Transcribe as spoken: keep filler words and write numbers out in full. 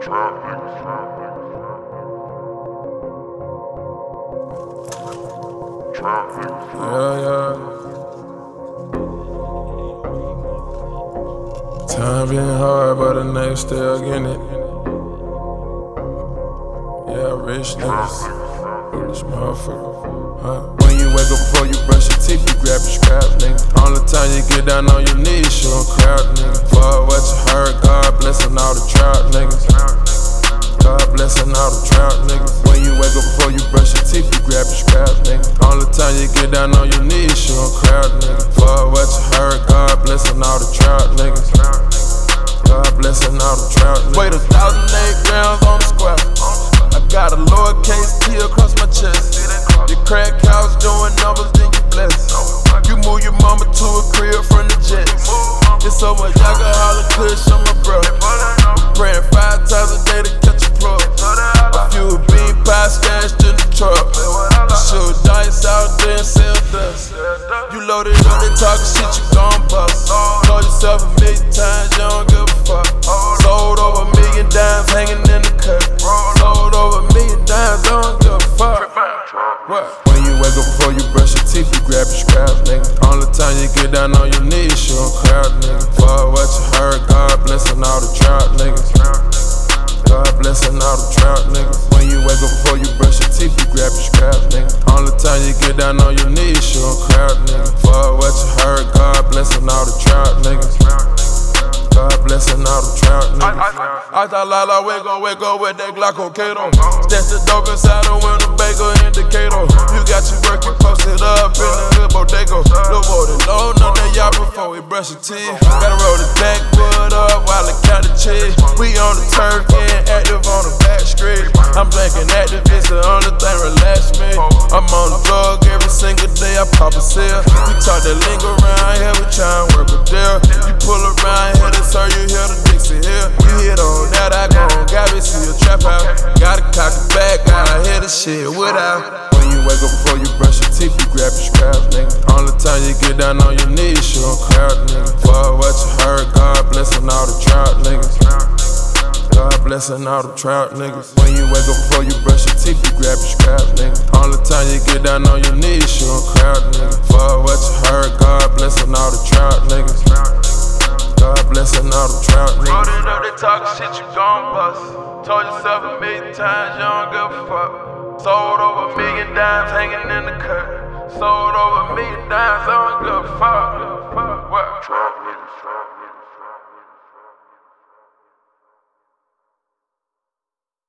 Yeah, yeah. Time been hard, but the niggas still getting it. Yeah, rich niggas. Rich motherfucker. Huh? When you wake up before you brush your teeth, you grab your scrap, nigga. Only time you get down on your knees, you don't crowd, nigga. Fuck what you heard, God blessing all the trout niggas. God blessing all the trout niggas. When you wake up before you brush your teeth, you grab your scrap, nigga. Only time you get down on your knees, you don't crowd, nigga. Fuck what you heard, God blessing all the trout niggas. God blessing all the trout niggas. Weighed a thousand eight grams on the square. I got a lowercase T across my chest. Your crack house doing numbers, then you bless. You move your mama to a crib from the jets. It's so much alcohol and kush on my bro. Praying five times a day to catch a plug. A few bean pie stashed in the truck. Shoot dice out there and sell dust. You loaded up, they talking shit, you gon' bust. Told yourself a million times, you don't give a fuck. Sold over a million dimes hanging in the cut. Sold over a million dimes, I don't give a fuck. What? When you wake up before you brush your teeth, you grab your scrap, nigga. Only time you get down on your knees, you don't crowd, nigga. Fuck what you heard, God blessing all the trout niggas. God blessing all the trout niggas. When you wake up before you brush your teeth, you grab your scrap, nigga. Only time you get down on your knees, you don't crowd, nigga. Fuck what you heard, God blessing all the trout niggas. God blessing all the trout niggas. I, I, I thought Lala wake up, wake up with that Glockocato. That's the dope inside the Winnebago indicator. You got your work, you posted up in the hood bodega. Look more than low, no that y'all before we brush your teeth. Gotta roll the backwood up while I count the cheese. We on the turf, getting active on the back street. I'm thinking activist, the only thing relax me. I'm on the drug every single day, I pop a seal. We talk that lingo around here, we try and work a deal. You pull around here, that's how you hear the Dixie Hill. You hit on that, I go on Gabby, see a trap out. Gotta cock it back, gotta hit the shit without. When you wake up before you brush your teeth, you grab your scrap, nigga. Only time you get down on your knees, you don't crowd, nigga. Fuck what you heard, God blessing all the trout niggas. God blessing all the trout niggas. When you wake up before you brush your teeth, you grab your scrap, nigga. Only time you get down on your knees, you don't crowd, nigga. Fuck what you heard, God blessing all the trout niggas. God blessing all the trout niggas. Loaded up, they talking shit, you gon' bust. Told yourself a million times, you don't give a fuck. Sold over a million dimes hanging in the cut. Sold over a million dimes, I don't give a fuck. What?